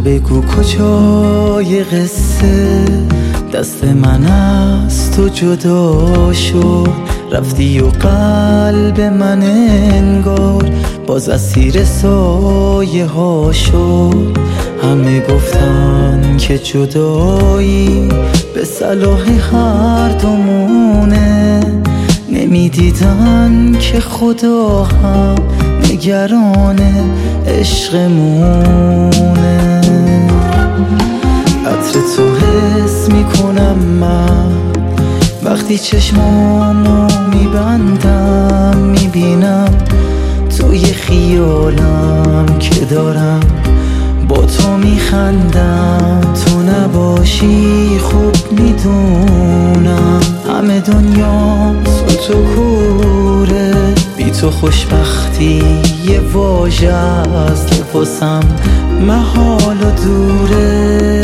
بگو کجای قصه دست من از تو جدا شد، رفتی و قلب من انگار باز اسیر سایه ها شد. همه گفتن که جدایی به صلاح هر دومونه، نمیدیدن که خدا هم نگران عشقمونه. عطر تو حس میکنم من وقتی چشمامو میبندم، میبینم توی خیالم که دارم با تو میخندم. تو نباشی خوب میدونم همه دنیا تو کوره، بی تو خوشبختی یه واژه است که واسم محال و دوره.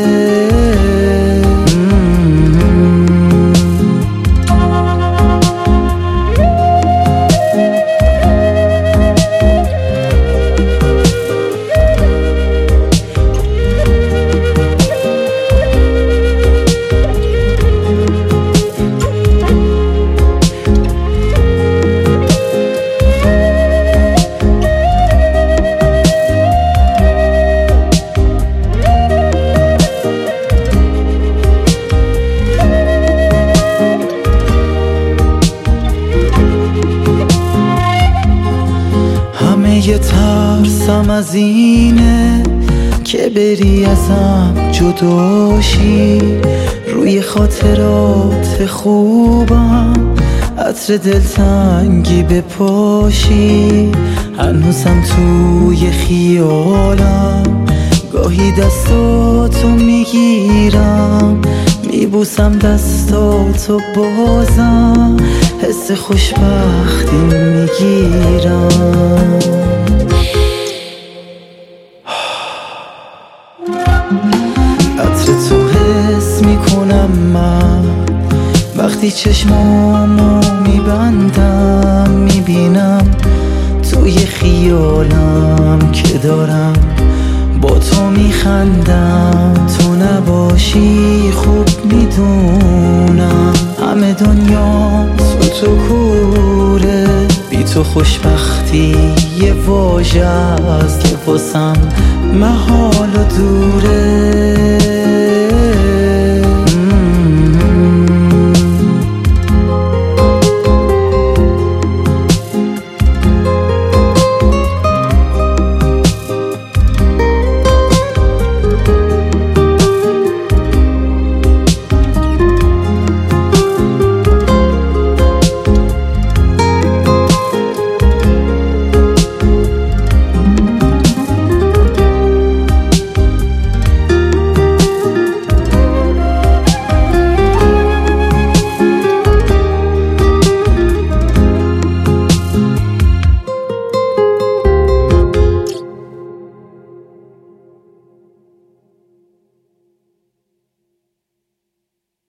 یه ترسم از اینه که بری ازم جداشی، روی خاطرات خوبم عطر دلتنگی بپاشی. هنوزم توی خیالم گاهی دستاتو میگیرم، میبوسم دستاتو بازم حس خوشبختی میگیرم. عطر تو حس میکنم من وقتی چشمامو میبندم، میبینم توی خیالم که دارم با تو میخندم. تو نباشی خوب میدونم همه دنیا تو کوره، بی تو خوشبختی یه واژه است که واسم محال و دوره.